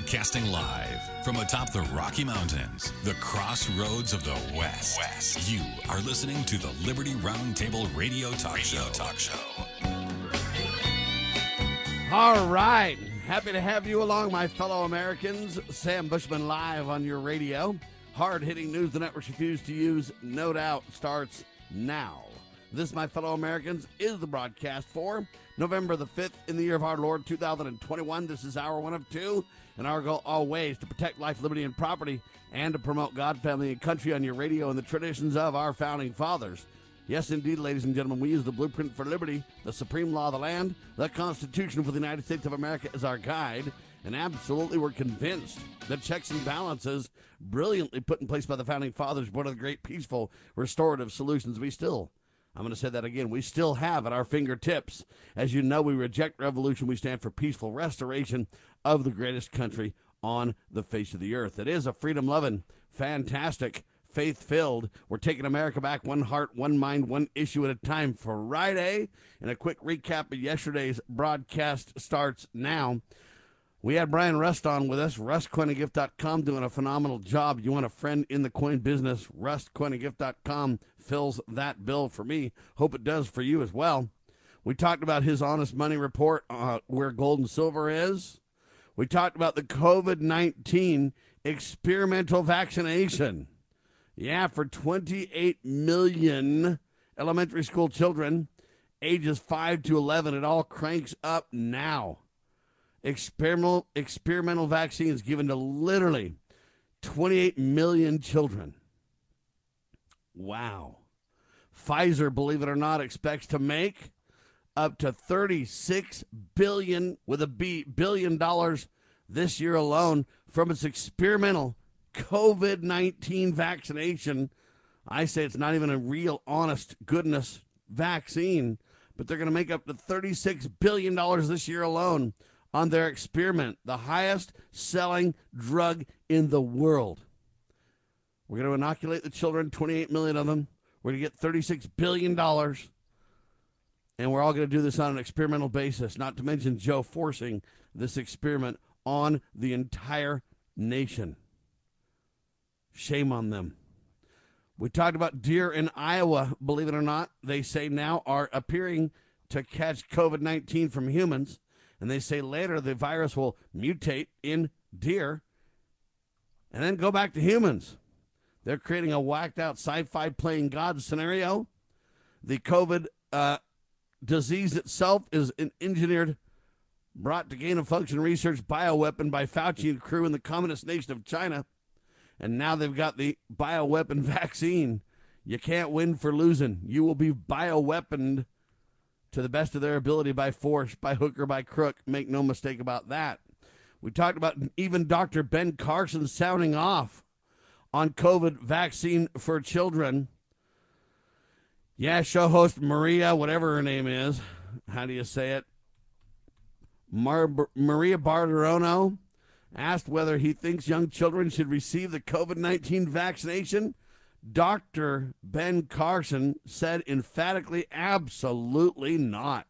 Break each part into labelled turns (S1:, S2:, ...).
S1: Broadcasting live from atop the Rocky Mountains, the crossroads of the West. You are listening to the Liberty Roundtable Radio Talk Show.
S2: All right. Happy to have you along, my fellow Americans. Sam Bushman live on your radio. Hard-hitting news the networks refuse to use, no doubt, starts now. This, my fellow Americans, is the broadcast for November the 5th in the year of our Lord 2021. This is hour one of two, and our goal always to protect life, liberty, and property, and to promote God, family, and country on your radio and the traditions of our founding fathers. Yes, indeed, ladies and gentlemen, we use the blueprint for liberty, the supreme law of the land, the Constitution for the United States of America as our guide, and absolutely we're convinced that checks and balances brilliantly put in place by the founding fathers, one of the great peaceful restorative solutions I'm going to say that again, we still have at our fingertips. As you know, we reject revolution. We stand for peaceful restoration of the greatest country on the face of the earth. It is a freedom-loving, fantastic, faith-filled, we're taking America back one heart, one mind, one issue at a time Friday. And a quick recap of yesterday's broadcast starts now. We had Brian Rust on with us, RustCoinandGift.com, doing a phenomenal job. You want a friend in the coin business, RustCoinandGift.com fills that bill for me. Hope it does for you as well. We talked about his honest money report, where gold and silver is. We talked about the COVID-19 experimental vaccination. Yeah, for 28 million elementary school children, ages 5 to 11. It all cranks up now. Experimental vaccines given to literally 28 million children. Wow. Pfizer, believe it or not, expects to make up to $36 billion dollars this year alone from its experimental COVID-19 vaccination. I say it's not even a real, honest, goodness vaccine, but they're going to make up to $36 billion this year alone on their experiment, the highest selling drug in the world. We're going to inoculate the children, 28 million of them. We're going to get $36 billion. And we're all going to do this on an experimental basis, not to mention Joe forcing this experiment on the entire nation. Shame on them. We talked about deer in Iowa, believe it or not. They say now are appearing to catch COVID-19 from humans. And they say later the virus will mutate in deer and then go back to humans. They're creating a whacked-out sci-fi playing God scenario. The COVID disease itself is an engineered, brought to gain-of-function research bioweapon by Fauci and crew in the communist nation of China. And now they've got the bioweapon vaccine. You can't win for losing. You will be bioweaponed to the best of their ability by force, by hook or by crook. Make no mistake about that. We talked about even Dr. Ben Carson sounding off on COVID vaccine for children. Yeah, show host Maria, whatever her name is. How do you say it? Maria Bartiromo asked whether he thinks young children should receive the COVID-19 vaccination. Dr. Ben Carson said emphatically, absolutely not.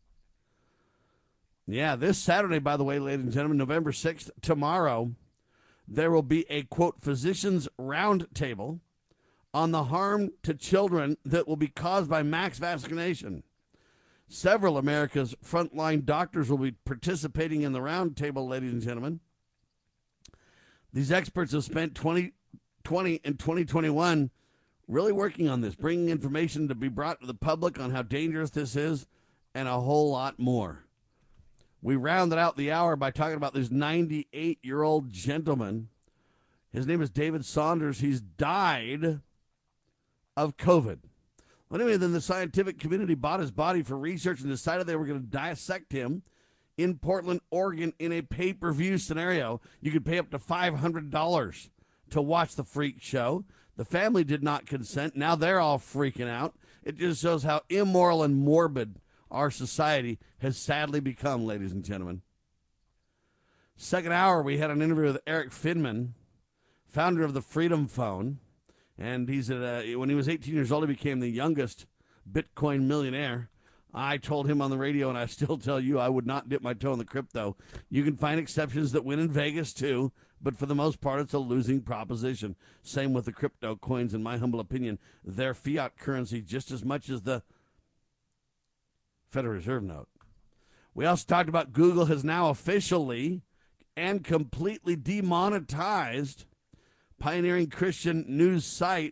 S2: Yeah, this Saturday, by the way, ladies and gentlemen, November 6th, tomorrow, there will be a, quote, physicians roundtable on the harm to children that will be caused by mass vaccination. Several America's frontline doctors will be participating in the roundtable, ladies and gentlemen. These experts have spent 2020 and 2021 really working on this, bringing information to be brought to the public on how dangerous this is and a whole lot more. We rounded out the hour by talking about this 98-year-old gentleman. His name is David Saunders. He's died of COVID. Well, anyway, then the scientific community bought his body for research and decided they were going to dissect him in Portland, Oregon, in a pay-per-view scenario. You could pay up to $500 to watch the freak show. The family did not consent. Now they're all freaking out. It just shows how immoral and morbid our society has sadly become, ladies and gentlemen. Second hour, we had an interview with Eric Finman, founder of the Freedom Phone. And he's when he was 18 years old, he became the youngest Bitcoin millionaire. I told him on the radio, and I still tell you, I would not dip my toe in the crypto. You can find exceptions that win in Vegas, too, but for the most part, it's a losing proposition. Same with the crypto coins, in my humble opinion. They're fiat currency just as much as the Federal Reserve note. We also talked about Google has now officially and completely demonetized pioneering Christian news site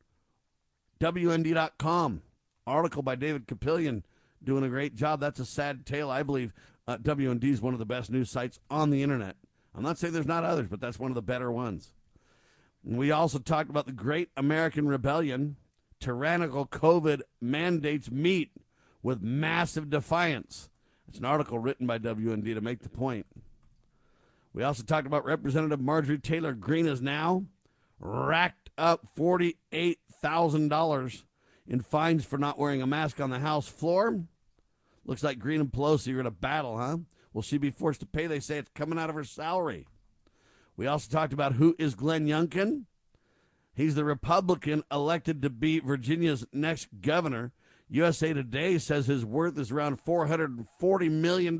S2: WND.com. Article by David Capillion doing a great job. That's a sad tale. I believe WND is one of the best news sites on the internet. I'm not saying there's not others, but that's one of the better ones. And we also talked about the Great American Rebellion. Tyrannical COVID mandates meet with massive defiance. It's an article written by WND to make the point. We also talked about Representative Marjorie Taylor Greene has now racked up $48,000 in fines for not wearing a mask on the House floor. Looks like Greene and Pelosi are in a battle, huh? Will she be forced to pay? They say it's coming out of her salary. We also talked about who is Glenn Youngkin. He's the Republican elected to be Virginia's next governor. USA Today says his worth is around $440 million.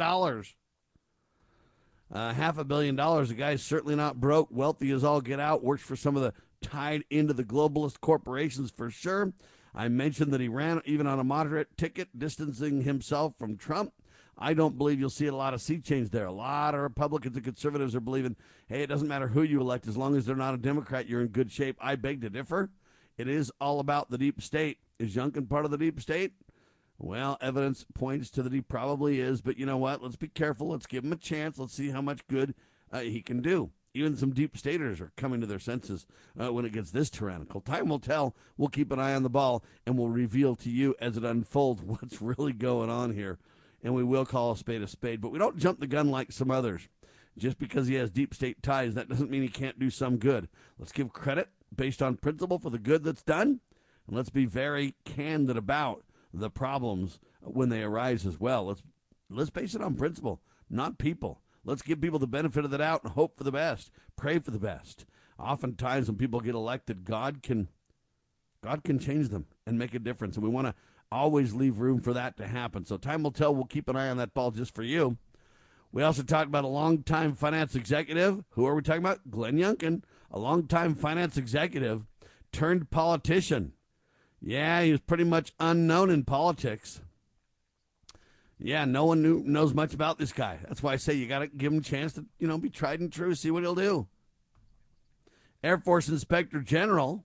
S2: $500 million. The guy's certainly not broke. Wealthy as all get out. Works for some of the tied into the globalist corporations for sure. I mentioned that he ran even on a moderate ticket, distancing himself from Trump. I don't believe you'll see a lot of sea change there. A lot of Republicans and conservatives are believing, hey, it doesn't matter who you elect. As long as they're not a Democrat, you're in good shape. I beg to differ. It is all about the deep state. Is Youngkin part of the deep state? Well, evidence points to that he probably is. But you know what? Let's be careful. Let's give him a chance. Let's see how much good he can do. Even some deep staters are coming to their senses when it gets this tyrannical. Time will tell. We'll keep an eye on the ball, and we'll reveal to you as it unfolds what's really going on here. And we will call a spade, but we don't jump the gun like some others. Just because he has deep state ties, that doesn't mean he can't do some good. Let's give credit based on principle for the good that's done, and let's be very candid about the problems when they arise as well. Let's base it on principle, not people. Let's give people the benefit of the doubt and hope for the best, pray for the best. Oftentimes when people get elected, God can change them and make a difference, and we want to always leave room for that to happen. So time will tell. We'll keep an eye on that ball just for you. We also talked about a longtime finance executive. Who are we talking about? Glenn Youngkin, a longtime finance executive turned politician. Yeah, he was pretty much unknown in politics. Yeah, no one knows much about this guy. That's why I say you got to give him a chance to, be tried and true, see what he'll do. Air Force Inspector General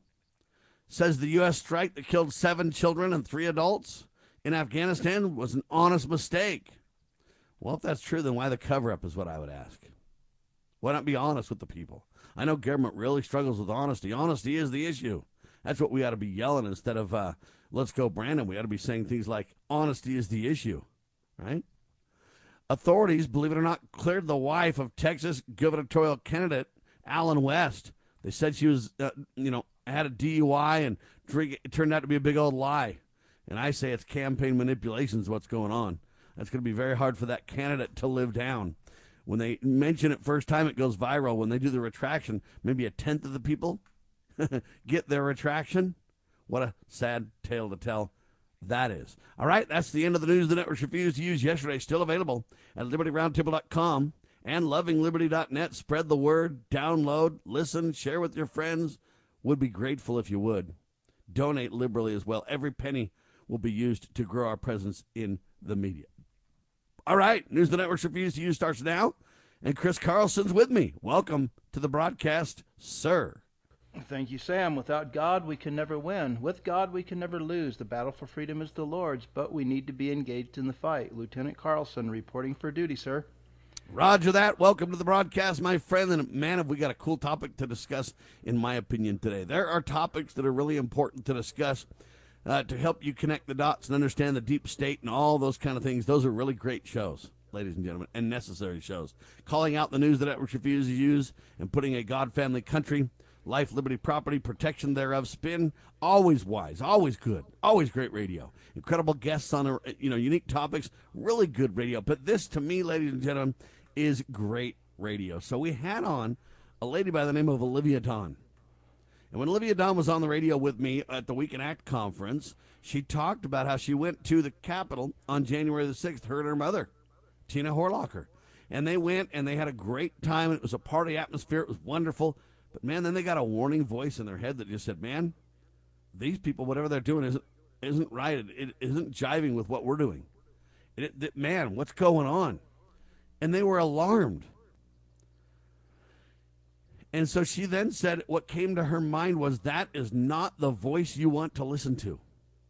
S2: says the U.S. strike that killed 7 children and 3 adults in Afghanistan was an honest mistake. Well, if that's true, then why the cover-up is what I would ask. Why not be honest with the people? I know government really struggles with honesty. Honesty is the issue. That's what we ought to be yelling instead of, let's go, Brandon. We ought to be saying things like, honesty is the issue, right? Authorities, believe it or not, cleared the wife of Texas gubernatorial candidate Allen West. They said she was, had a DUI and it turned out to be a big old lie. And I say it's campaign manipulation is what's going on. That's going to be very hard for that candidate to live down. When they mention it first time, it goes viral. When they do the retraction, maybe a tenth of the people get their retraction. What a sad tale to tell that is. All right, that's the end of the news the networks refused to use yesterday. Still available at LibertyRoundtable.com and LovingLiberty.net. Spread the word, download, listen, share with your friends. Would be grateful if you would. Donate liberally as well. Every penny will be used to grow our presence in the media. All right, News the Networks refuse to use starts now, and Chris Carlson's with me. Welcome to the broadcast, sir.
S3: Thank you, Sam. Without God, we can never win. With God, we can never lose. The battle for freedom is the Lord's, but we need to be engaged in the fight. Lieutenant Carlson reporting for duty, sir.
S2: Roger that. Welcome to the broadcast, my friend. And man, have we got a cool topic to discuss, in my opinion, today. There are topics that are really important to discuss to help you connect the dots and understand the deep state and all those kind of things. Those are really great shows, ladies and gentlemen, and necessary shows. Calling out the news that networks refuse to use and putting a God-family country, life, liberty, property, protection thereof, spin, always wise, always good, always great radio. Incredible guests on, unique topics, really good radio. But this, to me, ladies and gentlemen, is great radio. So we had on a lady by the name of Olivia Dawn. And when Olivia Dunn was on the radio with me at the Week in Act conference, she talked about how she went to the Capitol on January the 6th, her and her mother, Tina Horlocker. And they went and they had a great time. It was a party atmosphere. It was wonderful. But, man, then they got a warning voice in their head that just said, man, these people, whatever they're doing isn't right. It isn't jiving with what we're doing. Man, what's going on? And they were alarmed. And so she then said what came to her mind was, that is not the voice you want to listen to.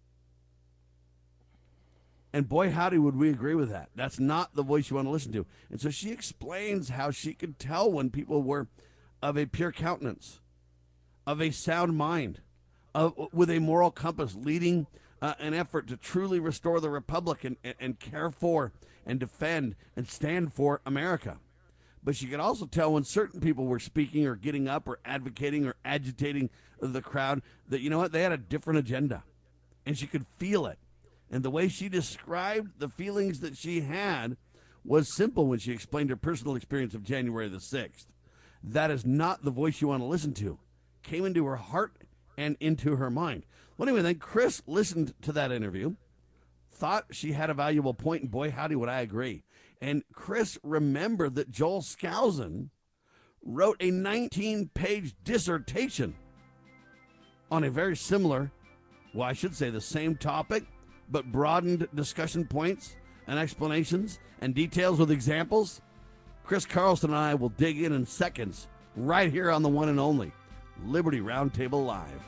S2: And boy, howdy, would we agree with that. That's not the voice you want to listen to. And so she explains how she could tell when people were of a pure countenance, of a sound mind, with a moral compass, leading an effort to truly restore the republic and care for and defend and stand for America. But she could also tell when certain people were speaking or getting up or advocating or agitating the crowd that, you know what, they had a different agenda. And she could feel it. And the way she described the feelings that she had was simple when she explained her personal experience of January the 6th. That is not the voice you want to listen to. Came into her heart and into her mind. Well, anyway, then Chris listened to that interview, thought she had a valuable point, and boy, howdy, would I agree. And Chris remembered that Joel Skousen wrote a 19-page dissertation on a very similar, well, I should say the same topic, but broadened discussion points and explanations and details with examples. Chris Carlson and I will dig in seconds right here on the one and only Liberty Roundtable Live.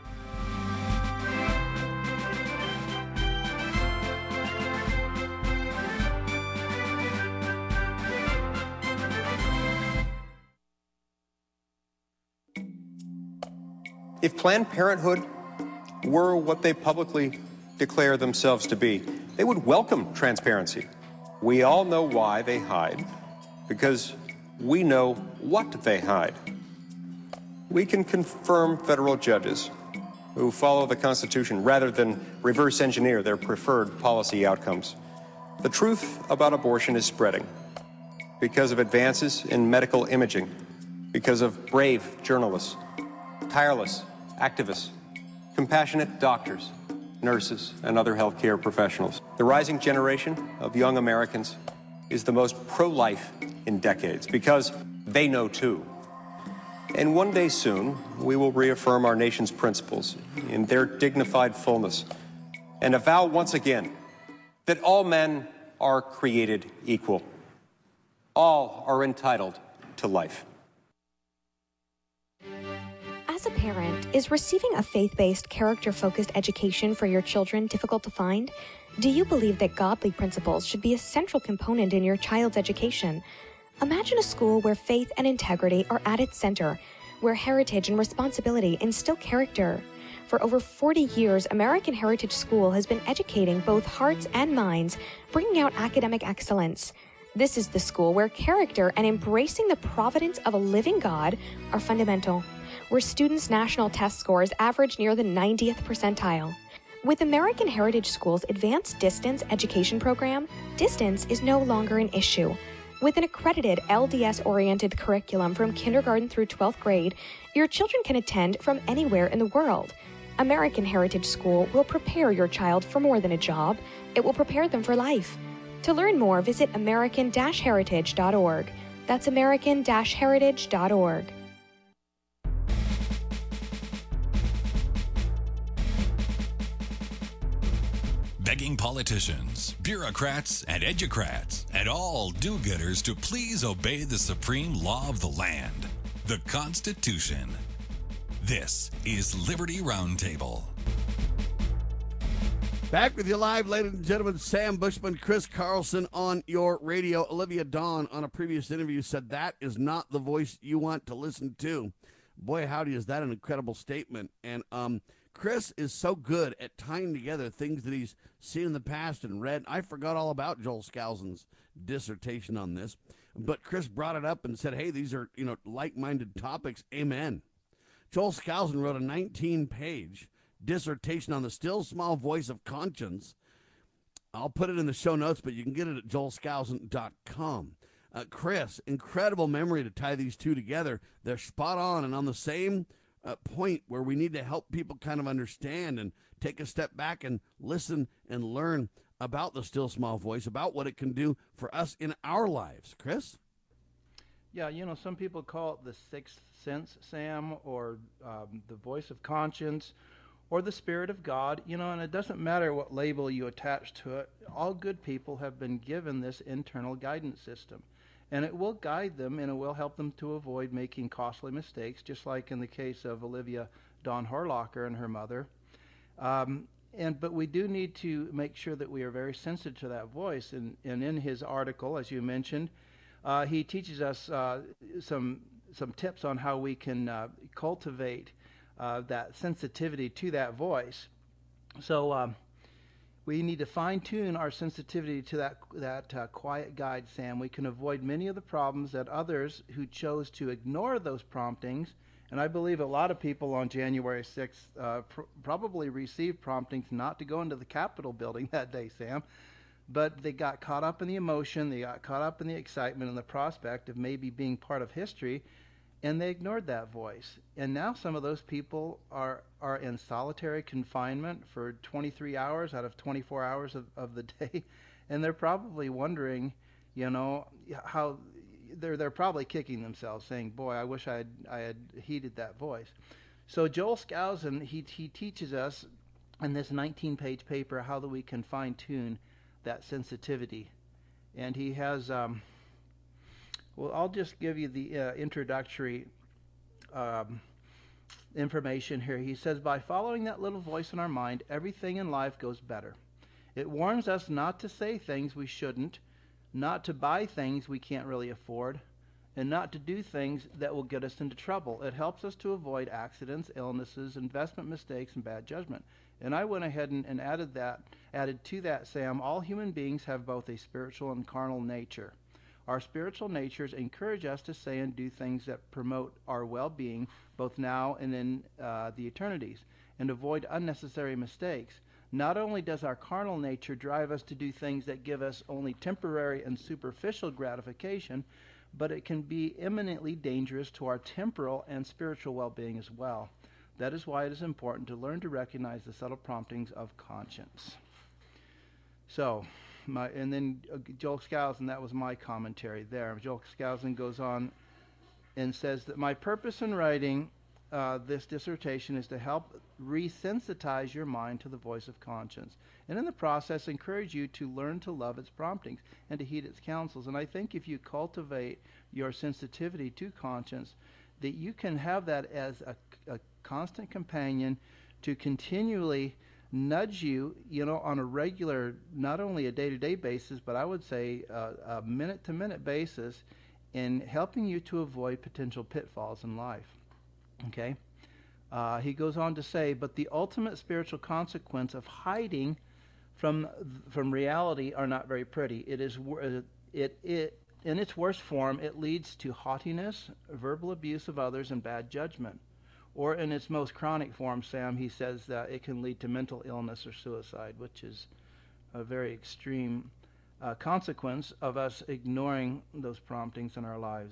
S4: If Planned Parenthood were what they publicly declare themselves to be, they would welcome transparency. We all know why they hide, because we know what they hide. We can confirm federal judges who follow the Constitution rather than reverse engineer their preferred policy outcomes. The truth about abortion is spreading because of advances in medical imaging, because of brave journalists, tireless activists, compassionate doctors, nurses, and other healthcare professionals. The rising generation of young Americans is the most pro-life in decades because they know too. And one day soon, we will reaffirm our nation's principles in their dignified fullness and avow once again that all men are created equal. All are entitled to life.
S5: As a parent, is receiving a faith-based, character-focused education for your children difficult to find? Do you believe that godly principles should be a central component in your child's education? Imagine a school where faith and integrity are at its center, where heritage and responsibility instill character. For over 40 years, American Heritage School has been educating both hearts and minds, bringing out academic excellence. This is the school where character and embracing the providence of a living God are fundamental, where students' national test scores average near the 90th percentile. With American Heritage School's Advanced Distance Education program, distance is no longer an issue. With an accredited LDS-oriented curriculum from kindergarten through 12th grade, your children can attend from anywhere in the world. American Heritage School will prepare your child for more than a job. It will prepare them for life. To learn more, visit american-heritage.org. That's american-heritage.org.
S1: Begging politicians, bureaucrats, and educrats, and all do-gooders to please obey the supreme law of the land, the Constitution. This is Liberty Roundtable.
S2: Back with you live, ladies and gentlemen. Sam Bushman, Chris Carlson on your radio. Olivia Dawn on a previous interview said that is not the voice you want to listen to. Boy, howdy, is that an incredible statement. And Chris is so good at tying together things that he's seen in the past and read. I forgot all about Joel Skousen's dissertation on this, but Chris brought it up and said, hey, these are, like-minded topics. Amen. Joel Skousen wrote a 19-page dissertation on the still small voice of conscience. I'll put it in the show notes, but you can get it at joelskousen.com. Chris, incredible memory to tie these two together. They're spot on and on the same point where we need to help people kind of understand and take a step back and listen and learn about the still small voice, about what it can do for us in our lives. Chris?
S3: Yeah, some people call it the sixth sense, Sam, or the voice of conscience, or the Spirit of God, and it doesn't matter what label you attach to it. All good people have been given this internal guidance system, and it will guide them and it will help them to avoid making costly mistakes, just like in the case of Olivia Dawn Horlocker and her mother. But we do need to make sure that we are very sensitive to that voice. And in his article, as you mentioned, he teaches us some tips on how we can cultivate that sensitivity to that voice. So we need to fine-tune our sensitivity to that quiet guide, Sam. We can avoid many of the problems that others who chose to ignore those promptings, and I believe a lot of people on January 6th probably received promptings not to go into the Capitol building that day, Sam, but they got caught up in the emotion, they got caught up in the excitement and the prospect of maybe being part of history, and they ignored that voice. And now some of those people are in solitary confinement for 23 hours out of 24 hours of the day, and they're probably wondering, how they're probably kicking themselves, saying, "Boy, I wish I had heeded that voice." So Joel Skousen, he teaches us in this 19-page paper how that we can fine-tune that sensitivity, and he has. Well, I'll just give you the introductory information here. He says, by following that little voice in our mind, everything in life goes better. It warns us not to say things we shouldn't, not to buy things we can't really afford, and not to do things that will get us into trouble. It helps us to avoid accidents, illnesses, investment mistakes, and bad judgment. And I went ahead and added to that, Sam, all human beings have both a spiritual and carnal nature. Our spiritual natures encourage us to say and do things that promote our well-being, both now and in the eternities, and avoid unnecessary mistakes. Not only does our carnal nature drive us to do things that give us only temporary and superficial gratification, but it can be eminently dangerous to our temporal and spiritual well-being as well. That is why it is important to learn to recognize the subtle promptings of conscience. So, and then Joel Skousen, that was my commentary there. Joel Skousen goes on and says that my purpose in writing this dissertation is to help resensitize your mind to the voice of conscience, and in the process encourage you to learn to love its promptings and to heed its counsels. And I think if you cultivate your sensitivity to conscience, that you can have that as a constant companion to continually nudge you, on a regular, not only a day-to-day basis, but I would say a minute-to-minute basis, in helping you to avoid potential pitfalls in life. Okay? He goes on to say, but the ultimate spiritual consequence of hiding from reality are not very pretty. It is in its worst form, it leads to haughtiness, verbal abuse of others, and bad judgment. Or in its most chronic form, Sam, he says that it can lead to mental illness or suicide, which is a very extreme consequence of us ignoring those promptings in our lives.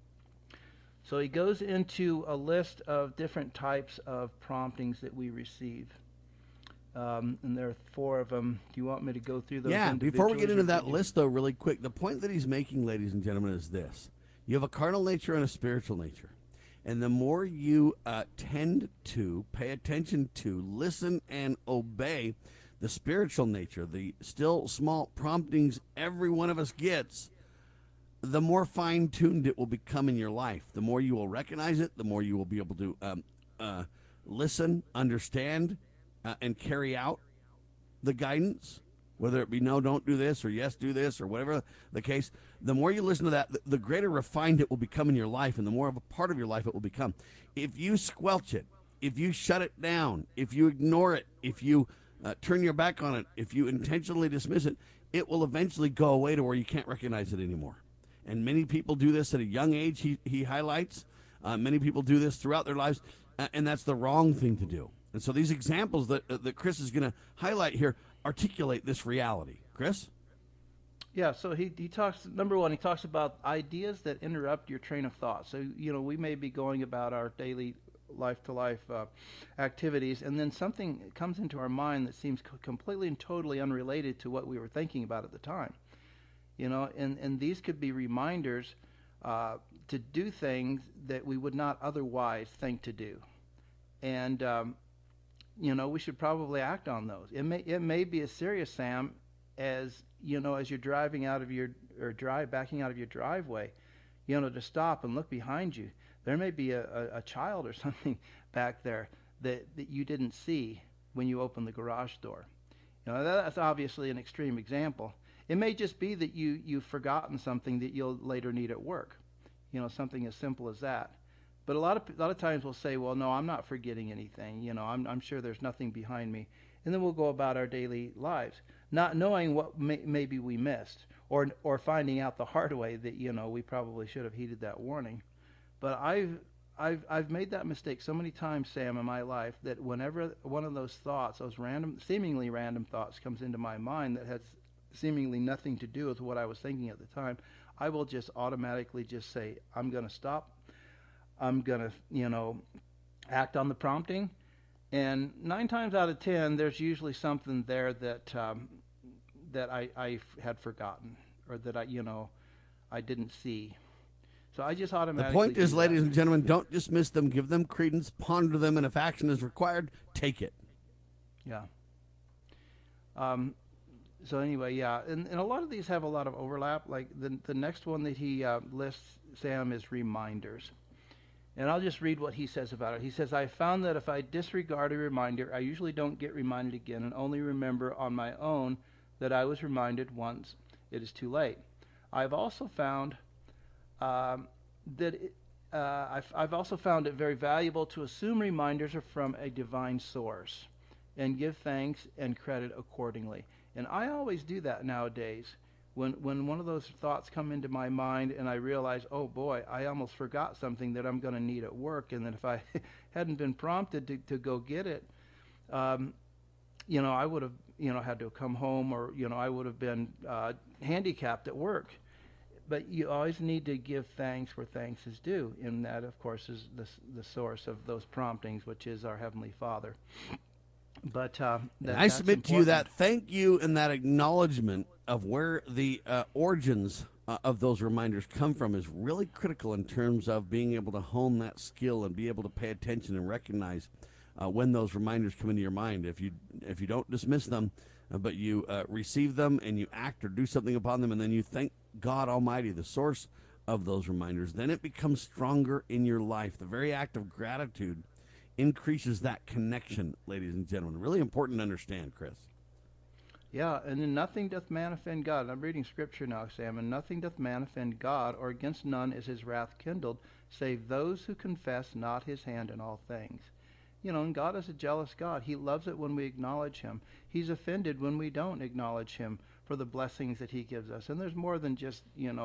S3: So he goes into a list of different types of promptings that we receive. And there are 4 of them. Do you want me to go through those?
S2: Yeah, before we get into that list, though, really quick, the point that he's making, ladies and gentlemen, is this. You have a carnal nature and a spiritual nature. And the more you tend to pay attention to, listen, and obey the spiritual nature, the still small promptings every one of us gets, the more fine-tuned it will become in your life. The more you will recognize it, the more you will be able to listen, understand, and carry out the guidance, whether it be no, don't do this, or yes, do this, or whatever the case. The more you listen to that, the greater refined it will become in your life, and the more of a part of your life it will become. If you squelch it, if you shut it down, if you ignore it, if you turn your back on it, if you intentionally dismiss it, it will eventually go away to where you can't recognize it anymore. And many people do this at a young age, he highlights. Many people do this throughout their lives, and that's the wrong thing to do. And so these examples that Chris is going to highlight here articulate this reality. Chris?
S3: Yeah, so he talks, number one, he talks about ideas that interrupt your train of thought. So, we may be going about our daily life-to-life activities, and then something comes into our mind that seems completely and totally unrelated to what we were thinking about at the time. And these could be reminders to do things that we would not otherwise think to do. And, we should probably act on those. It may be as serious, Sam, as, as you're backing out of your driveway, to stop and look behind you. There may be a child or something back there that you didn't see when you opened the garage door. That's obviously an extreme example. It may just be that you've forgotten something that you'll later need at work. Something as simple as that. But a lot of times we'll say, well, no, I'm not forgetting anything. I'm sure there's nothing behind me. And then we'll go about our daily lives, not knowing what maybe we missed, or finding out the hard way that, we probably should have heeded that warning. But I've made that mistake so many times, Sam, in my life, that whenever one of those thoughts, those seemingly random thoughts comes into my mind that has seemingly nothing to do with what I was thinking at the time, I will just automatically just say, I'm going to stop. I'm going to, act on the prompting. And 9 times out of 10, there's usually something there that I had forgotten, or that I didn't see. So I just automatically.
S2: The point is, ladies and gentlemen, don't dismiss them. Give them credence. Ponder them, and if action is required, take it.
S3: Yeah. So anyway, yeah, and a lot of these have a lot of overlap. Like the next one that he lists, Sam, is reminders. And I'll just read what he says about it. He says, I found that if I disregard a reminder, I usually don't get reminded again and only remember on my own that I was reminded once it is too late. I've also found I've also found it very valuable to assume reminders are from a divine source and give thanks and credit accordingly. And I always do that nowadays. When one of those thoughts come into my mind and I realize, oh boy, I almost forgot something that I'm going to need at work, and that if I hadn't been prompted to go get it, I would have had to come home, or I would have been handicapped at work. But you always need to give thanks where thanks is due, and that, of course, is the source of those promptings, which is our Heavenly Father. But
S2: I submit to you that thank you and that acknowledgement of where the origins of those reminders come from is really critical in terms of being able to hone that skill and be able to pay attention and recognize when those reminders come into your mind. If you don't dismiss them, but you receive them and you act or do something upon them, and then you thank God Almighty, the source of those reminders, then it becomes stronger in your life. The very act of gratitude increases that connection, ladies and gentlemen. Really important to understand, Chris.
S3: Yeah, and then nothing doth man offend God. And I'm reading scripture now, Sam. And nothing doth man offend God, or against none is his wrath kindled, save those who confess not his hand in all things. And God is a jealous God. He loves it when we acknowledge him. He's offended when we don't acknowledge him for the blessings that he gives us. And there's more than just,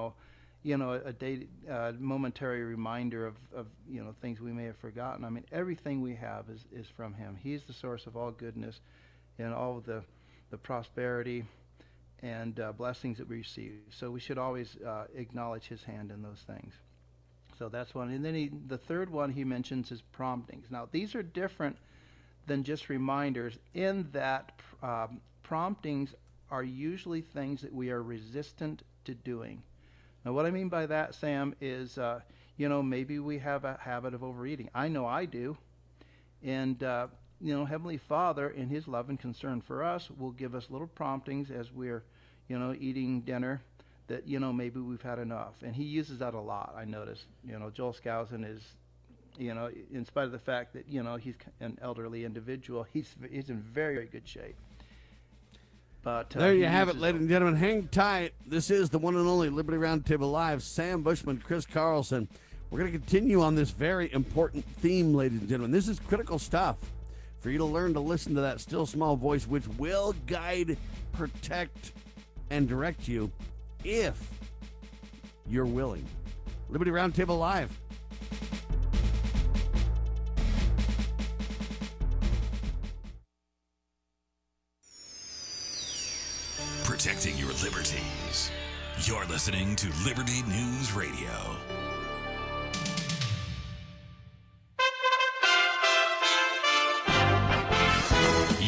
S3: a momentary reminder of things we may have forgotten. I mean, everything we have is from him. He's the source of all goodness and all of the prosperity and blessings that we receive. So we should always acknowledge his hand in those things. So that's one. And then the third one he mentions is promptings. Now, these are different than just reminders in that promptings are usually things that we are resistant to doing. Now, what I mean by that, Sam, is, maybe we have a habit of overeating. I know I do. And, Heavenly Father, in his love and concern for us, will give us little promptings as we're, eating dinner that, maybe we've had enough. And he uses that a lot, I notice. Joel Skousen is, in spite of the fact that, he's an elderly individual, he's in very, very good shape. But
S2: there you have it, ladies and gentlemen. Hang tight. This is the one and only Liberty Roundtable Live. Sam Bushman, Chris Carlson. We're going to continue on this very important theme, ladies and gentlemen. This is critical stuff for you to learn to listen to that still small voice, which will guide, protect, and direct you if you're willing. Liberty Roundtable Live.
S1: Protecting your liberties. You're listening to Liberty News Radio.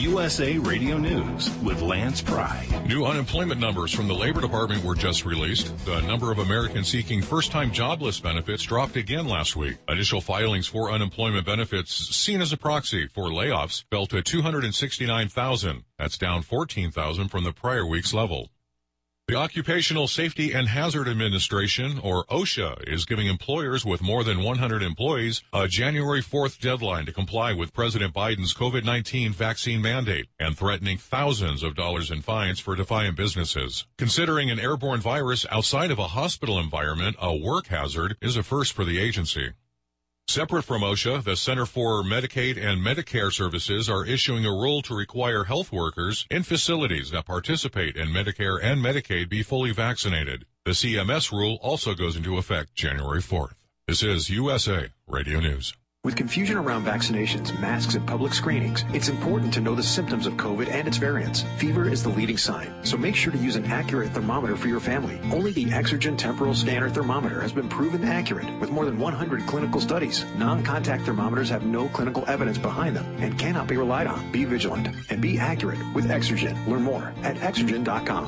S6: USA Radio News with Lance Pry.
S7: New unemployment numbers from the Labor Department were just released. The number of Americans seeking first-time jobless benefits dropped again last week. Initial filings for unemployment benefits, seen as a proxy for layoffs, fell to 269,000. That's down 14,000 from the prior week's level. The Occupational Safety and Hazard Administration, or OSHA, is giving employers with more than 100 employees a January 4th deadline to comply with President Biden's COVID-19 vaccine mandate and threatening thousands of dollars in fines for defiant businesses. Considering an airborne virus outside of a hospital environment a work hazard is a first for the agency. Separate from OSHA, the Center for Medicaid and Medicare Services are issuing a rule to require health workers in facilities that participate in Medicare and Medicaid be fully vaccinated. The CMS rule also goes into effect January 4th. This is USA Radio News.
S8: With confusion around vaccinations, masks, and public screenings, it's important to know the symptoms of COVID and its variants. Fever is the leading sign, so make sure to use an accurate thermometer for your family. Only the Exergen Temporal Scanner Thermometer has been proven accurate with more than 100 clinical studies. Non-contact thermometers have no clinical evidence behind them and cannot be relied on. Be vigilant and be accurate with Exergen. Learn more at Exergen.com.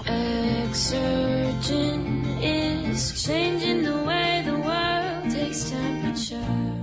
S9: Exergen is changing the way the world takes temperature.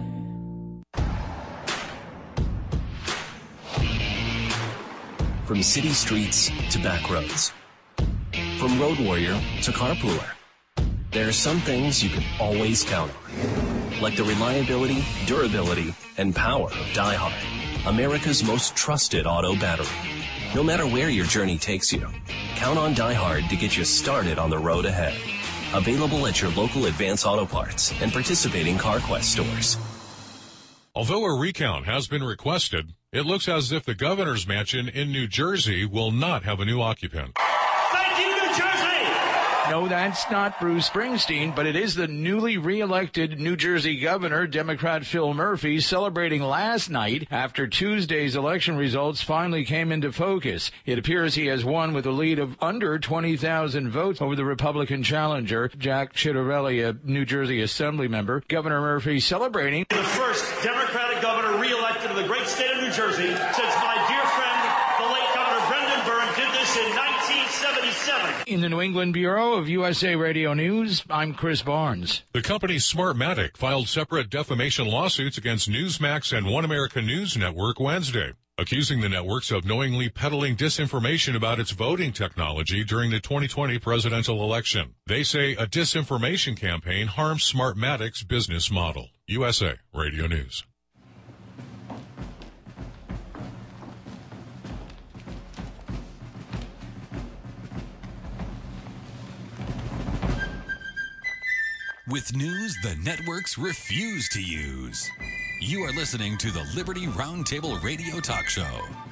S10: From city streets to back roads, from road warrior to carpooler, there are some things you can always count on, like the reliability, durability, and power of DieHard, America's most trusted auto battery. No matter where your journey takes you, count on DieHard to get you started on the road ahead. Available at your local Advance Auto Parts and participating CarQuest stores.
S7: Although a recount has been requested, it looks as if the governor's mansion in New Jersey will not have a new occupant.
S11: Thank you, New Jersey!
S12: No, that's not Bruce Springsteen, but it is the newly re-elected New Jersey governor, Democrat Phil Murphy, celebrating last night after Tuesday's election results finally came into focus. It appears he has won with a lead of under 20,000 votes over the Republican challenger, Jack Ciattarelli, a New Jersey Assembly member. Governor Murphy celebrating
S11: The first Democratic governor re-elected in the great state of New Jersey since my dear friend, the late Governor Brendan Byrne, did this in 1977.
S12: In the New England Bureau of USA Radio News, I'm Chris Barnes.
S7: The company Smartmatic filed separate defamation lawsuits against Newsmax and One America News Network Wednesday, accusing the networks of knowingly peddling disinformation about its voting technology during the 2020 presidential election. They say a disinformation campaign harms Smartmatic's business model. USA Radio News.
S1: With news the networks refuse to use. You are listening to the Liberty Roundtable Radio Talk Show.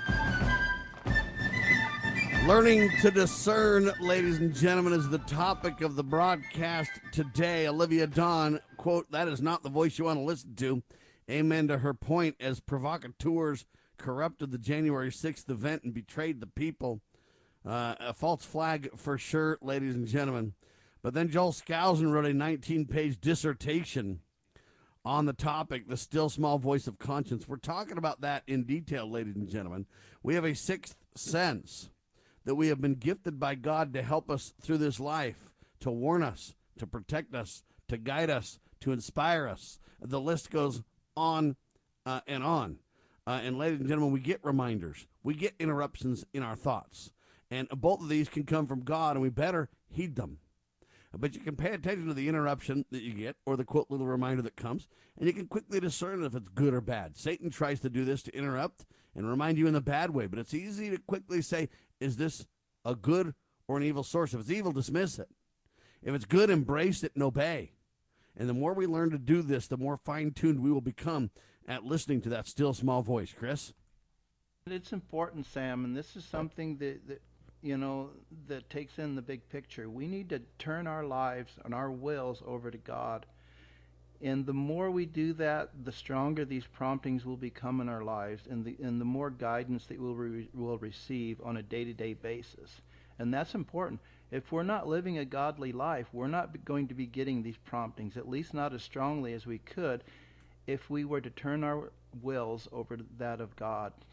S2: Learning to discern, ladies and gentlemen, is the topic of the broadcast today. Olivia Dawn, quote, "That is not the voice you want to listen to." Amen to her point, as provocateurs corrupted the January 6th event and betrayed the people. A false flag for sure, ladies and gentlemen. But then Joel Skousen wrote a 19-page dissertation on the topic, the still small voice of conscience. We're talking about that in detail, ladies and gentlemen. We have a sixth sense that we have been gifted by God to help us through this life, to warn us, to protect us, to guide us, to inspire us. The list goes on and on. And ladies and gentlemen, we get reminders. We get interruptions in our thoughts. And both of these can come from God, and we better heed them. But you can pay attention to the interruption that you get or the quote little reminder that comes, and you can quickly discern if it's good or bad. Satan tries to do this to interrupt and remind you in the bad way, but it's easy to quickly say, is this a good or an evil source? If it's evil, dismiss it. If it's good, embrace it and obey. And the more we learn to do this, the more fine-tuned we will become at listening to that still small voice. Chris?
S3: It's important, Sam, and this is something that that takes in the big picture. We need to turn our lives and our wills over to God. And the more we do that, the stronger these promptings will become in our lives, and the more guidance that we'll receive on a day-to-day basis. And that's important. If we're not living a godly life, we're not going to be getting these promptings, at least not as strongly as we could if we were to turn our wills over to that of God.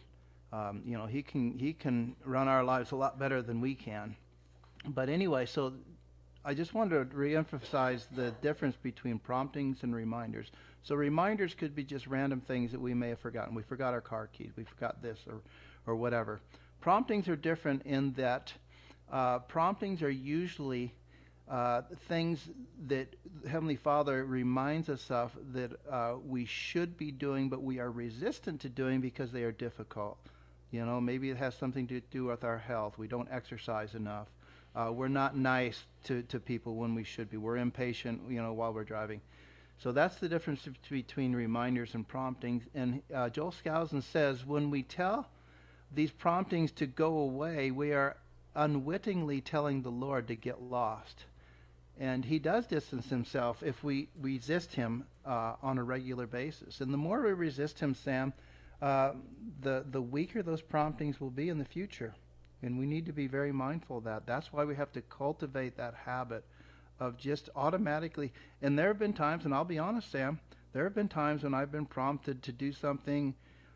S3: He can run our lives a lot better than we can. But anyway, so I just wanted to reemphasize the difference between promptings and reminders. So reminders could be just random things that we may have forgotten. We forgot our car keys. We forgot this or whatever. Promptings are different in that promptings are usually things that Heavenly Father reminds us of that we should be doing, but we are resistant to doing because they are difficult. Maybe it has something to do with our health. We don't exercise enough. We're not nice to people when we should be. We're impatient, while we're driving. So that's the difference between reminders and promptings. And Joel Skousen says when we tell these promptings to go away, we are unwittingly telling the Lord to get lost. And he does distance himself if we resist him on a regular basis. And the more we resist him, Sam, the weaker those promptings will be in the future. And we need to be very mindful of that. That's why we have to cultivate that habit of just automatically. And there have been times, and I'll be honest, Sam, there have been times when I've been prompted to do something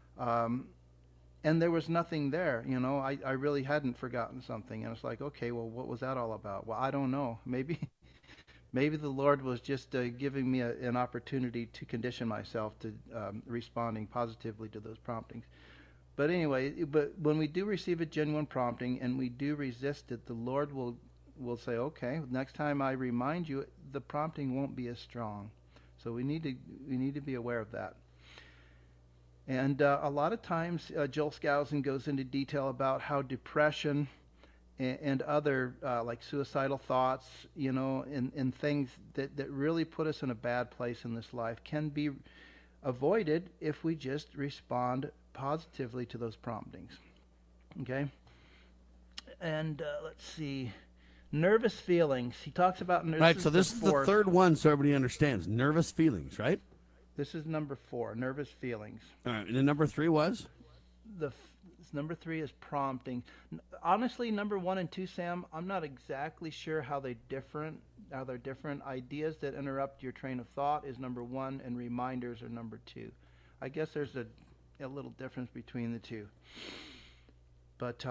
S3: and there was nothing there. I really hadn't forgotten something. And it's like, okay, well, what was that all about? Well, I don't know. Maybe the Lord was just giving me an opportunity to condition myself to responding positively to those promptings. But anyway, but when we do receive a genuine prompting and we do resist it, the Lord will say, okay, next time I remind you, the prompting won't be as strong. So we need to be aware of that. And a lot of times, Joel Skousen goes into detail about how depression and other like suicidal thoughts, and things that really put us in a bad place in this life can be avoided if we just respond positively to those promptings. Okay? And let's see. Nervous feelings. He talks about nervous feelings.
S2: Right, so this is the third one so everybody understands. Nervous feelings, right?
S3: This is number 4, nervous feelings.
S2: All right, and then number 3 was?
S3: Number 3 is prompting. Honestly, number 1 and 2, Sam, I'm not exactly sure how they're different. Ideas that interrupt your train of thought is number 1, and reminders are number 2. I guess there's a little difference between the two. But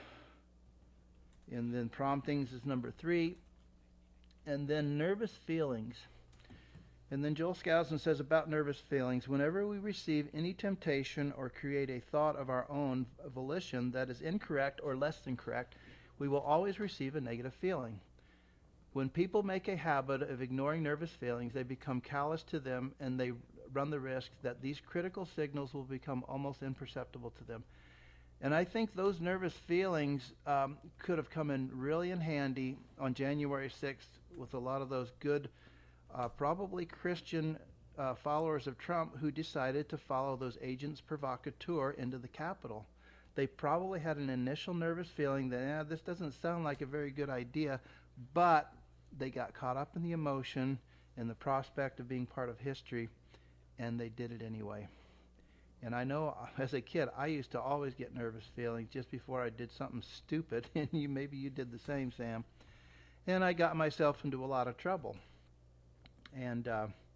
S3: and then promptings is number 3, and then nervous feelings. And then Joel Skousen says about nervous feelings, whenever we receive any temptation or create a thought of our own volition that is incorrect or less than correct, we will always receive a negative feeling. When people make a habit of ignoring nervous feelings, they become callous to them, and they run the risk that these critical signals will become almost imperceptible to them. And I think those nervous feelings could have come in really in handy on January 6th with a lot of those good, probably Christian followers of Trump who decided to follow those agents provocateur into the Capitol. They probably had an initial nervous feeling that this doesn't sound like a very good idea, but they got caught up in the emotion and the prospect of being part of history, and they did it anyway. And I know as a kid, I used to always get nervous feelings just before I did something stupid, and maybe you did the same, Sam. And I got myself into a lot of trouble. And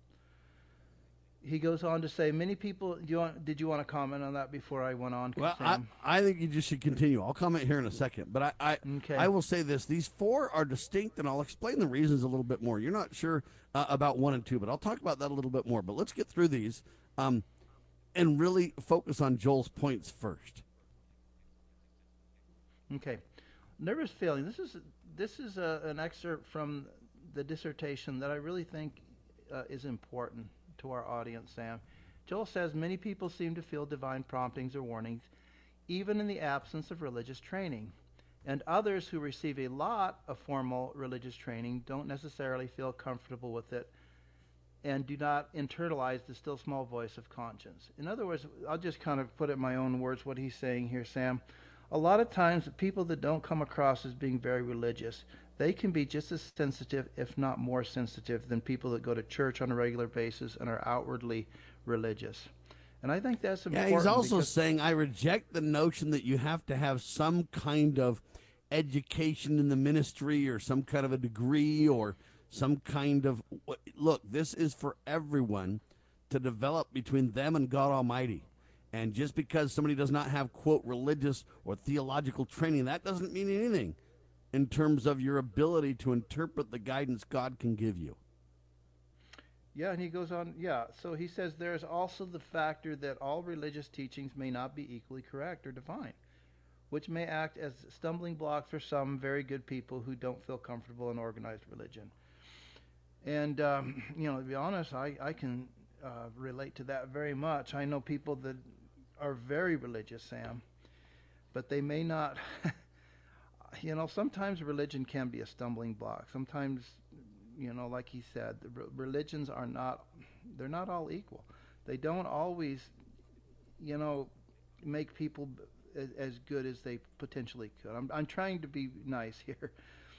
S3: he goes on to say, many people, did you want to comment on that before I went on?
S2: Well, I think you just should continue. I'll comment here in a second. But I will say this. These 4 are distinct, and I'll explain the reasons a little bit more. You're not sure about 1 and 2, but I'll talk about that a little bit more. But let's get through these and really focus on Joel's points first.
S3: Okay. Nervous feeling. This is an excerpt from the dissertation that I really think is important to our audience, Sam. Joel says, many people seem to feel divine promptings or warnings, even in the absence of religious training. And others who receive a lot of formal religious training don't necessarily feel comfortable with it and do not internalize the still small voice of conscience. In other words, I'll just kind of put it in my own words what he's saying here, Sam. A lot of times, the people that don't come across as being very religious, they can be just as sensitive, if not more sensitive, than people that go to church on a regular basis and are outwardly religious. And I think that's important.
S2: Yeah, he's also saying, I reject the notion that you have to have some kind of education in the ministry or some kind of a degree or some kind of... Look, this is for everyone to develop between them and God Almighty. And just because somebody does not have, quote, religious or theological training, that doesn't mean anything in terms of your ability to interpret the guidance God can give you.
S3: Yeah, and he goes on, so he says there is also the factor that all religious teachings may not be equally correct or divine, which may act as stumbling blocks for some very good people who don't feel comfortable in organized religion. And, to be honest, I can relate to that very much. I know people that are very religious, Sam, but they may not, sometimes religion can be a stumbling block. Sometimes, like he said, the religions they're not all equal. They don't always, make people as good as they potentially could. I'm trying to be nice here.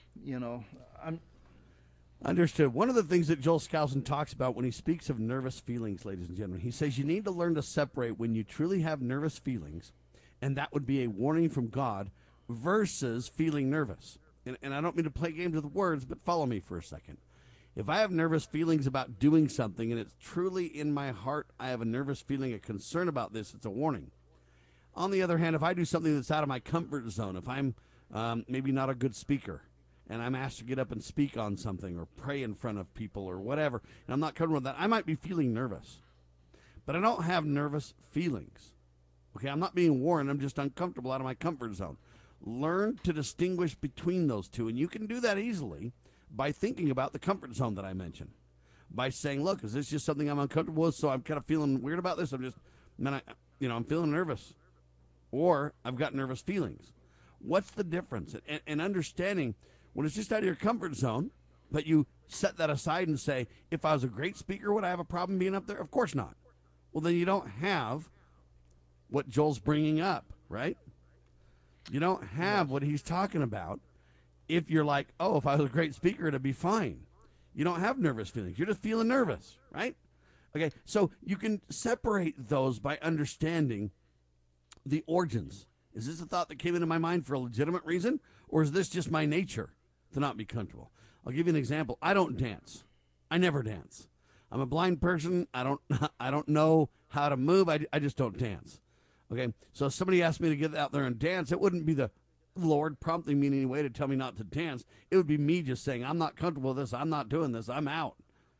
S2: Understood. One of the things that Joel Skousen talks about when he speaks of nervous feelings, ladies and gentlemen, he says you need to learn to separate when you truly have nervous feelings, and that would be a warning from God, versus feeling nervous. And I don't mean to play games with words, but follow me for a second. If I have nervous feelings about doing something, and it's truly in my heart, I have a nervous feeling, a concern about this, it's a warning. On the other hand, if I do something that's out of my comfort zone, if I'm maybe not a good speaker, and I'm asked to get up and speak on something or pray in front of people or whatever, and I'm not comfortable with that, I might be feeling nervous. But I don't have nervous feelings. Okay, I'm not being warned, I'm just uncomfortable out of my comfort zone. Learn to distinguish between those two, and you can do that easily by thinking about the comfort zone that I mentioned. By saying, look, is this just something I'm uncomfortable with, so I'm kind of feeling weird about this? I'm feeling nervous. Or I've got nervous feelings. What's the difference? And understanding when it's just out of your comfort zone, but you set that aside and say, if I was a great speaker, would I have a problem being up there? Of course not. Well, then you don't have what Joel's bringing up, right? You don't have what he's talking about if you're like, oh, if I was a great speaker, it'd be fine. You don't have nervous feelings. You're just feeling nervous, right? Okay, so you can separate those by understanding the origins. Is this a thought that came into my mind for a legitimate reason, or is this just my nature to not be comfortable? I'll give you an example. I don't dance. I never dance. I'm a blind person. I don't know how to move. I just don't dance. Okay, so if somebody asked me to get out there and dance, it wouldn't be the Lord prompting me in any way to tell me not to dance. It would be me just saying, I'm not comfortable with this. I'm not doing this. I'm out.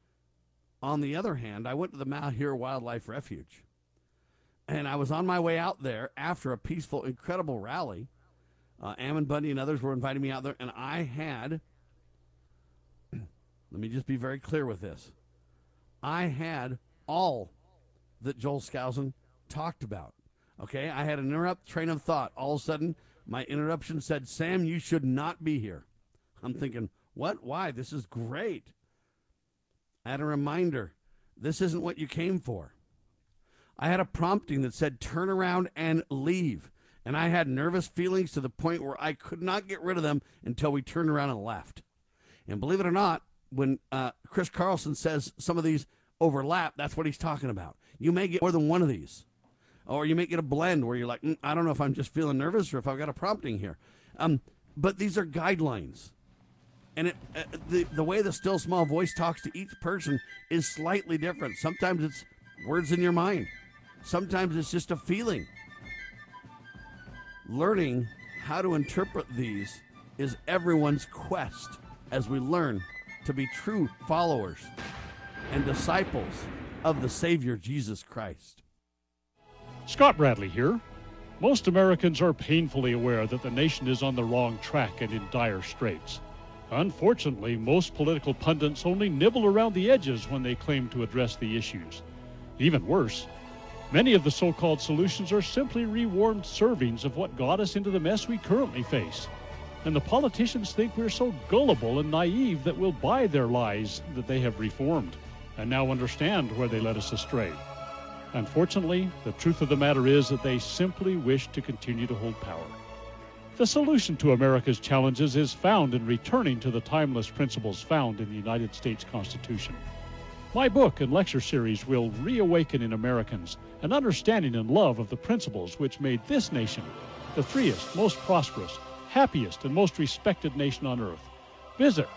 S2: On the other hand, I went to the Malheur Wildlife Refuge, and I was on my way out there after a peaceful, incredible rally. Ammon Bundy and others were inviting me out there, and I had, let me just be very clear with this, I had all that Joel Skousen talked about. Okay, I had an interrupt train of thought. All of a sudden, my interruption said, Sam, you should not be here. I'm thinking, what? Why? This is great. I had a reminder. This isn't what you came for. I had a prompting that said, turn around and leave. And I had nervous feelings to the point where I could not get rid of them until we turned around and left. And believe it or not, when Chris Carlson says some of these overlap, that's what he's talking about. You may get more than one of these. Or you may get a blend where you're like, I don't know if I'm just feeling nervous or if I've got a prompting here. But these are guidelines. And the way the still small voice talks to each person is slightly different. Sometimes it's words in your mind. Sometimes it's just a feeling. Learning how to interpret these is everyone's quest as we learn to be true followers and disciples of the Savior Jesus Christ.
S13: Scott Bradley here. Most Americans are painfully aware that the nation is on the wrong track and in dire straits. Unfortunately, most political pundits only nibble around the edges when they claim to address the issues. Even worse, many of the so-called solutions are simply rewarmed servings of what got us into the mess we currently face. And the politicians think we're so gullible and naive that we'll buy their lies that they have reformed and now understand where they led us astray. Unfortunately, the truth of the matter is that they simply wish to continue to hold power. The solution to America's challenges is found in returning to the timeless principles found in the United States Constitution. My book and lecture series will reawaken in Americans an understanding and love of the principles which made this nation the freest, most prosperous, happiest, and most respected nation on earth. Visit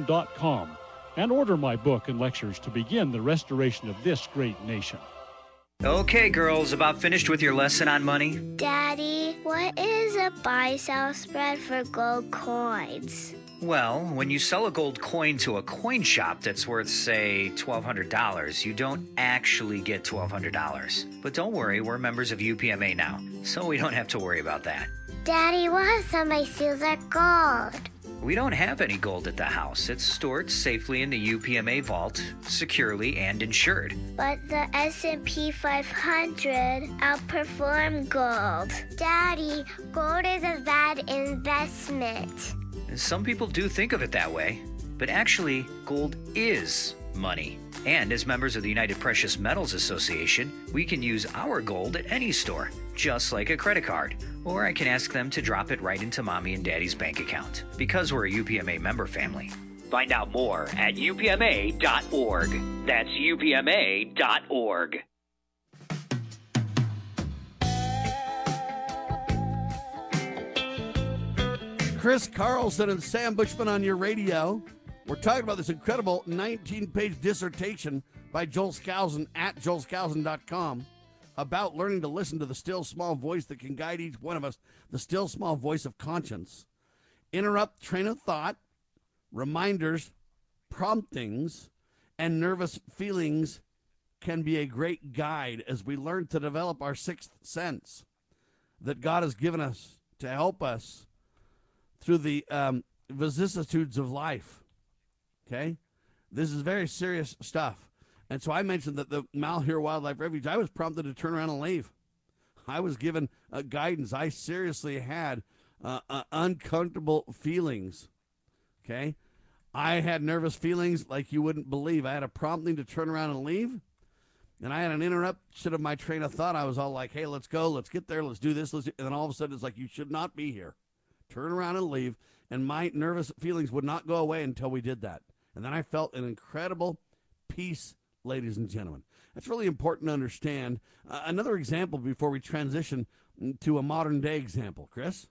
S13: topreservethenation.com and order my book and lectures to begin the restoration of this great nation.
S14: Okay, girls, about finished with your lesson on money?
S15: Daddy, what is a buy-sell spread for gold coins?
S14: Well, when you sell a gold coin to a coin shop that's worth, say, $1,200, you don't actually get $1,200. But don't worry, we're members of UPMA now, so we don't have to worry about that.
S15: Daddy, what if somebody steals our gold?
S14: We don't have any gold at the house. It's stored safely in the UPMA vault, securely and insured.
S15: But the S&P 500 outperformed gold. Daddy, gold is a bad investment.
S14: Some people do think of it that way, but actually, gold is money. And as members of the United Precious Metals Association, we can use our gold at any store, just like a credit card. Or I can ask them to drop it right into Mommy and Daddy's bank account, because we're a UPMA member family. Find out more at upma.org. That's upma.org.
S2: Chris Carlson and Sam Bushman on your radio. We're talking about this incredible 19-page dissertation by Joel Skousen at joelskousen.com about learning to listen to the still small voice that can guide each one of us, the still small voice of conscience. Interrupt train of thought, reminders, promptings, and nervous feelings can be a great guide as we learn to develop our sixth sense that God has given us to help us through the vicissitudes of life. Okay? This is very serious stuff. And so I mentioned that the Malheur Wildlife Refuge, I was prompted to turn around and leave. I was given guidance. I seriously had uncomfortable feelings. Okay? I had nervous feelings like you wouldn't believe. I had a prompting to turn around and leave. And I had an interruption of my train of thought. I was all like, hey, let's go. Let's get there. Let's do this. And then all of a sudden it's like, you should not be here. Turn around and leave. And my nervous feelings would not go away until we did that. And then I felt an incredible peace, ladies and gentlemen. That's really important to understand. Another example before we transition to a modern day example. Chris?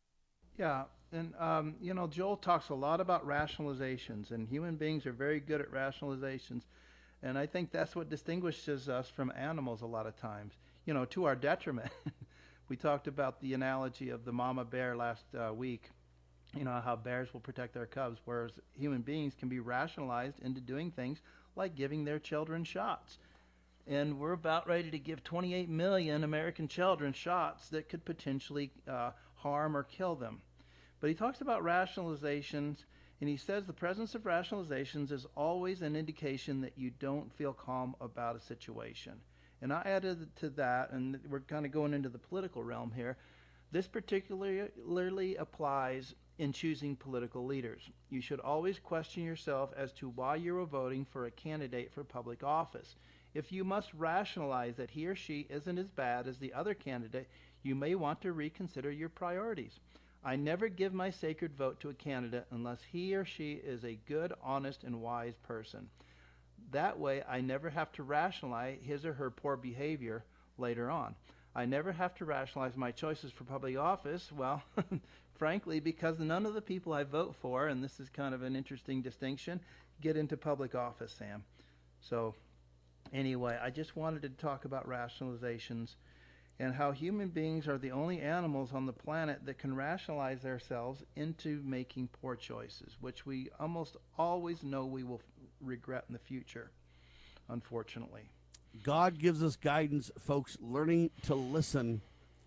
S3: Yeah, and Joel talks a lot about rationalizations, and human beings are very good at rationalizations. And I think that's what distinguishes us from animals a lot of times, to our detriment. We talked about the analogy of the mama bear last week, how bears will protect their cubs, whereas human beings can be rationalized into doing things like giving their children shots. And we're about ready to give 28 million American children shots that could potentially harm or kill them. But he talks about rationalizations, and he says the presence of rationalizations is always an indication that you don't feel calm about a situation. And I added to that, and we're kind of going into the political realm here, this particularly applies in choosing political leaders. You should always question yourself as to why you are voting for a candidate for public office. If you must rationalize that he or she isn't as bad as the other candidate, you may want to reconsider your priorities. I never give my sacred vote to a candidate unless he or she is a good, honest, and wise person. That way, I never have to rationalize his or her poor behavior later on. I never have to rationalize my choices for public office, well, frankly, because none of the people I vote for, and this is kind of an interesting distinction, get into public office, Sam. So, anyway, I just wanted to talk about rationalizations and how human beings are the only animals on the planet that can rationalize themselves into making poor choices, which we almost always know we will regret in the future, unfortunately.
S2: God gives us guidance, folks. Learning to listen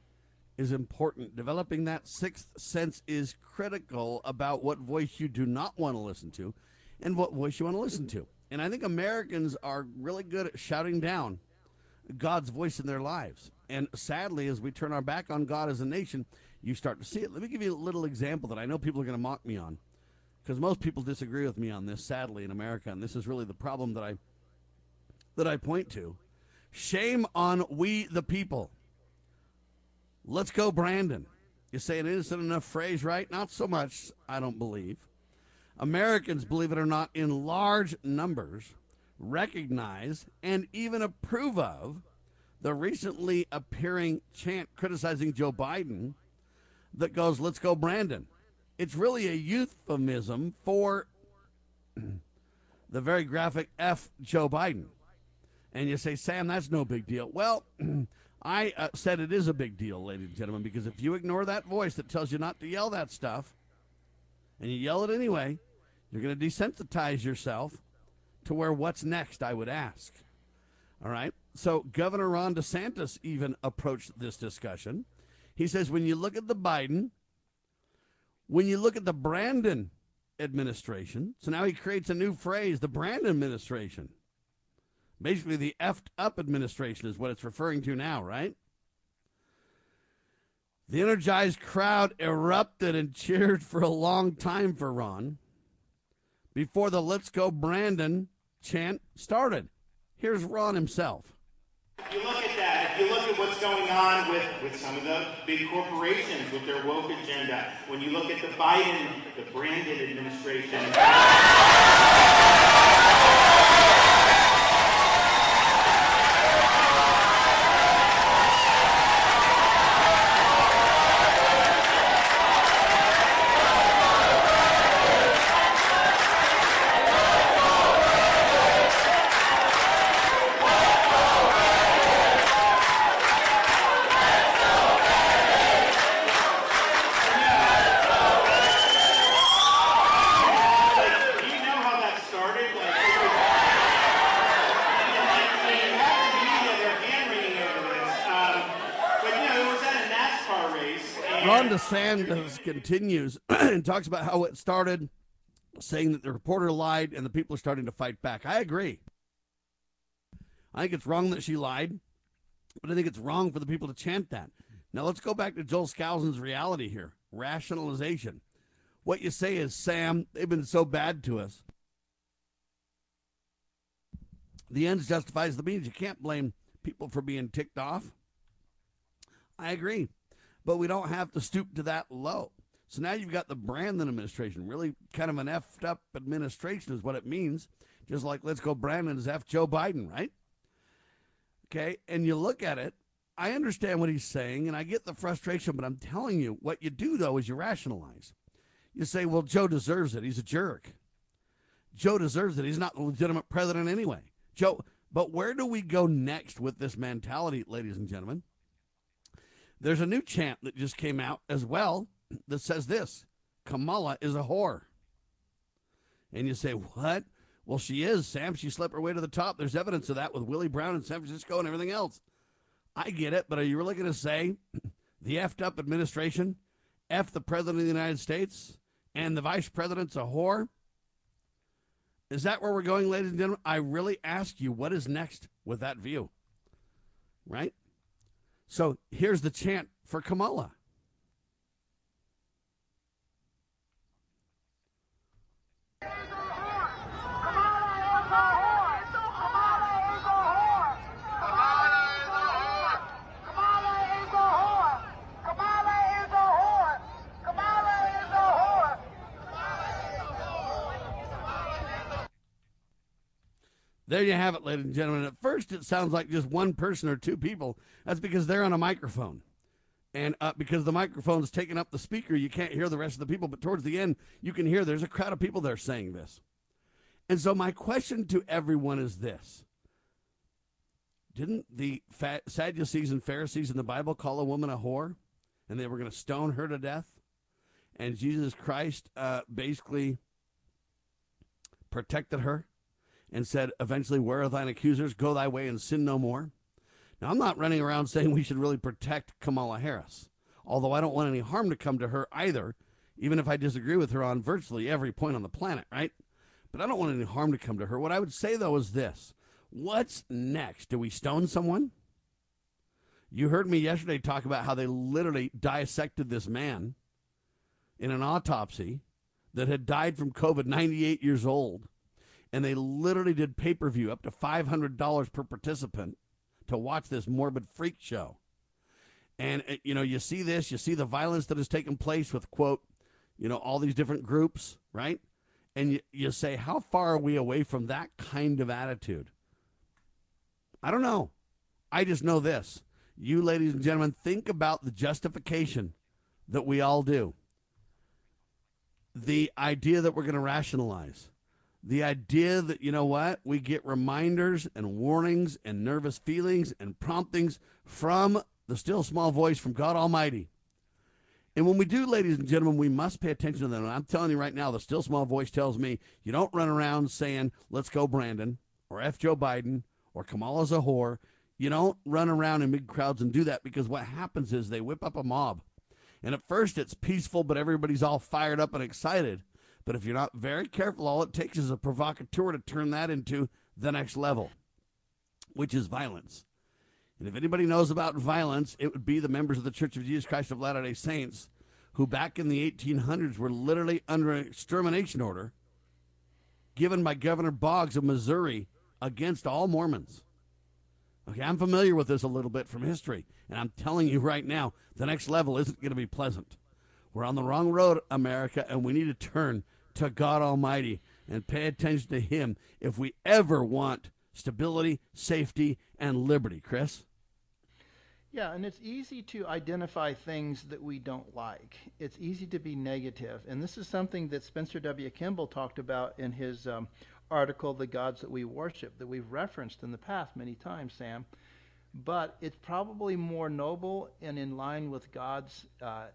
S2: is important. Developing that sixth sense is critical about what voice you do not want to listen to and what voice you want to listen to. And I think Americans are really good at shouting down God's voice in their lives. And sadly, as we turn our back on God as a nation, you start to see it. Let me give you a little example that I know people are going to mock me on, because most people disagree with me on this, sadly, in America, and this is really the problem that I point to. Shame on we the people. Let's go, Brandon. You say an innocent enough phrase, right? Not so much, I don't believe. Americans, believe it or not, in large numbers, recognize and even approve of the recently appearing chant criticizing Joe Biden that goes, let's go, Brandon. It's really a euphemism for the very graphic F Joe Biden. And you say, Sam, that's no big deal. Well, I said it is a big deal, ladies and gentlemen, because if you ignore that voice that tells you not to yell that stuff, and you yell it anyway, you're going to desensitize yourself to where what's next, I would ask. All right? So Governor Ron DeSantis even approached this discussion. He says, when you look at the Biden, when you look at the Brandon administration, so now he creates a new phrase, the Brandon administration. Basically, the effed up administration is what it's referring to now, right? The energized crowd erupted and cheered for a long time for Ron before the Let's Go Brandon chant started. Here's Ron himself.
S16: If you look at that, if you look at what's going on with some of the big corporations with their woke agenda, when you look at the Biden, the Brandon administration.
S2: Ron DeSantis continues and talks about how it started, saying that the reporter lied and the people are starting to fight back. I agree. I think it's wrong that she lied, but I think it's wrong for the people to chant that. Now let's go back to Joel Skousen's reality here. Rationalization. What you say is, Sam, they've been so bad to us. The ends justifies the means. You can't blame people for being ticked off. I agree. But we don't have to stoop to that low. So now you've got the Brandon administration, really kind of an effed up administration is what it means. Just like Let's Go Brandon is F Joe Biden, right? Okay, and you look at it, I understand what he's saying, and I get the frustration, but I'm telling you, what you do, though, is you rationalize. You say, well, Joe deserves it. He's a jerk. Joe deserves it. He's not the legitimate president anyway. Joe, but where do we go next with this mentality, ladies and gentlemen? There's a new chant that just came out as well that says this: Kamala is a whore. And you say, what? Well, she is, Sam. She slept her way to the top. There's evidence of that with Willie Brown in San Francisco and everything else. I get it, but are you really going to say the effed up administration, F the president of the United States, and the vice president's a whore? Is that where we're going, ladies and gentlemen? I really ask you, what is next with that view? Right? So here's the chant for Kamala. There you have it, ladies and gentlemen. At first, it sounds like just one person or two people. That's because they're on a microphone. And because the microphone's taking up the speaker, you can't hear the rest of the people. But towards the end, you can hear there's a crowd of people there saying this. And so my question to everyone is this. Didn't the Sadducees and Pharisees in the Bible call a woman a whore? And they were going to stone her to death? And Jesus Christ basically protected her and said, eventually, where are thine accusers? Go thy way and sin no more. Now, I'm not running around saying we should really protect Kamala Harris, although I don't want any harm to come to her either, even if I disagree with her on virtually every point on the planet, right? But I don't want any harm to come to her. What I would say, though, is this. What's next? Do we stone someone? You heard me yesterday talk about how they literally dissected this man in an autopsy that had died from COVID, 98 years old. And they literally did pay-per-view up to $500 per participant to watch this morbid freak show. And, you see this, you see the violence that has taken place with, quote, all these different groups, right? And you say, how far are we away from that kind of attitude? I don't know. I just know this. You, ladies and gentlemen, think about the justification that we all do. The idea that we're going to rationalize. The idea that, you know what, we get reminders and warnings and nervous feelings and promptings from the still small voice from God Almighty. And when we do, ladies and gentlemen, we must pay attention to them. And I'm telling you right now, the still small voice tells me you don't run around saying, let's go Brandon, or F Joe Biden, or Kamala's a whore. You don't run around in big crowds and do that, because what happens is they whip up a mob. And at first it's peaceful, but everybody's all fired up and excited. But if you're not very careful, all it takes is a provocateur to turn that into the next level, which is violence. And if anybody knows about violence, it would be the members of the Church of Jesus Christ of Latter-day Saints, who back in the 1800s were literally under an extermination order given by Governor Boggs of Missouri against all Mormons. Okay, I'm familiar with this a little bit from history, and I'm telling you right now, the next level isn't going to be pleasant. We're on the wrong road, America, and we need to turn to God Almighty and pay attention to Him if we ever want stability, safety, and liberty. Chris?
S3: Yeah, and it's easy to identify things that we don't like. It's easy to be negative. And this is something that Spencer W. Kimball talked about in his article, The Gods That We Worship, that we've referenced in the past many times, Sam. But it's probably more noble and in line with God's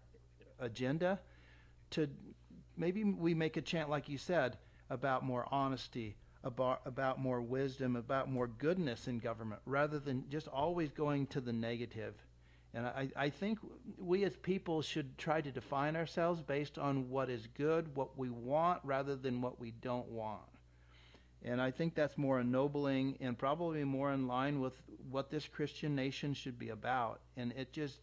S3: agenda to maybe we make a chant, like you said, about more honesty, about more wisdom, about more goodness in government, rather than just always going to the negative. And I think we as people should try to define ourselves based on what is good, what we want, rather than what we don't want. And I think that's more ennobling and probably more in line with what this Christian nation should be about. And it just,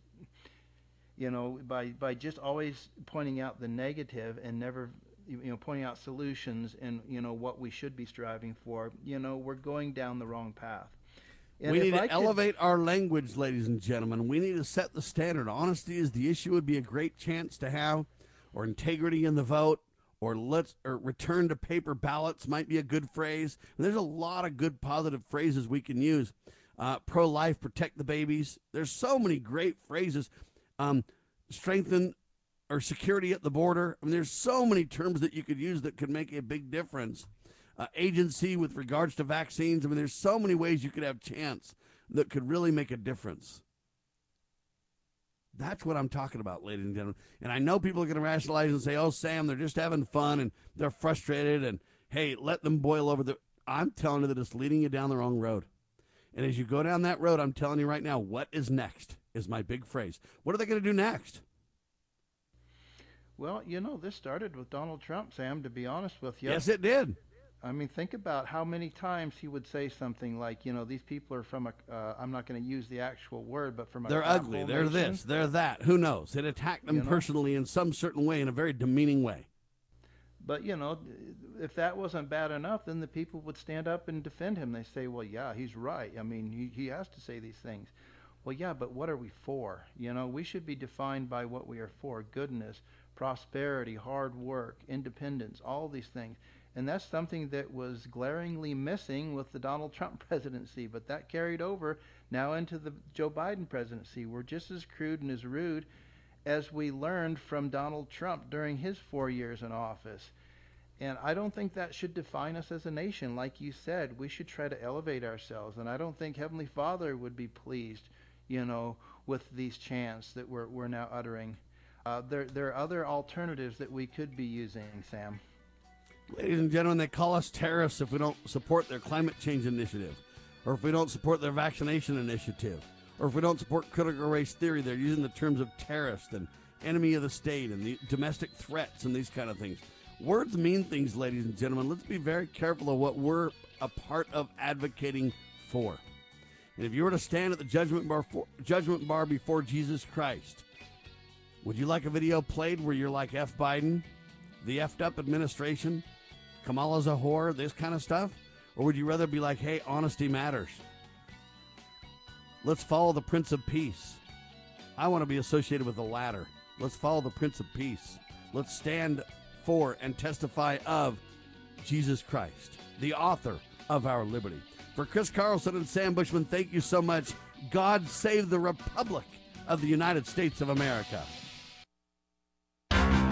S3: you know, by just always pointing out the negative and never, pointing out solutions and, what we should be striving for, we're going down the wrong path. And
S2: we need to elevate our language, ladies and gentlemen. We need to set the standard. Honesty is the issue would be a great chance to have, or integrity in the vote, or return to paper ballots might be a good phrase. And there's a lot of good positive phrases we can use. Pro-life, protect the babies. There's so many great phrases. Strengthen or security at the border. I mean, there's so many terms that you could use that could make a big difference. Agency with regards to vaccines. I mean, there's so many ways you could have chance that could really make a difference. That's what I'm talking about, ladies and gentlemen. And I know people are going to rationalize and say, oh, Sam, they're just having fun and they're frustrated and, hey, let them boil over. I'm telling you that it's leading you down the wrong road. And as you go down that road, I'm telling you right now, what is next is my big phrase. What are they going to do next?
S3: Well, this started with Donald Trump, Sam, to be honest with you.
S2: Yes, it did.
S3: I mean, think about how many times he would say something like, these people are from I'm not going to use the actual word, but from a
S2: they're ugly, they're
S3: nation.
S2: This, they're that. Who knows? It attacked them personally in some certain way, in a very demeaning way.
S3: But, if that wasn't bad enough, then the people would stand up and defend him. They say, well, yeah, he's right. I mean, he has to say these things. Well, yeah, but what are we for? We should be defined by what we are for: goodness, prosperity, hard work, independence, all these things. And that's something that was glaringly missing with the Donald Trump presidency, but that carried over now into the Joe Biden presidency. We're just as crude and as rude as we learned from Donald Trump during his 4 years in office. And I don't think that should define us as a nation. Like you said, we should try to elevate ourselves. And I don't think Heavenly Father would be pleased, with these chants that we're now uttering. There are other alternatives that we could be using, Sam.
S2: Ladies and gentlemen, they call us terrorists if we don't support their climate change initiative, or if we don't support their vaccination initiative, or if we don't support critical race theory. They're using the terms of terrorist and enemy of the state and the domestic threats and these kind of things. Words mean things, ladies and gentlemen. Let's be very careful of what we're a part of advocating for. And if you were to stand at the judgment bar before Jesus Christ, would you like a video played where you're like F. Biden, the effed up administration, Kamala's a whore, this kind of stuff? Or would you rather be like, hey, honesty matters? Let's follow the Prince of Peace. I want to be associated with the latter. Let's follow the Prince of Peace. Let's stand for and testify of Jesus Christ, the author of our liberty. For Chris Carlson and Sam Bushman, thank you so much. God save the Republic of the United States of America.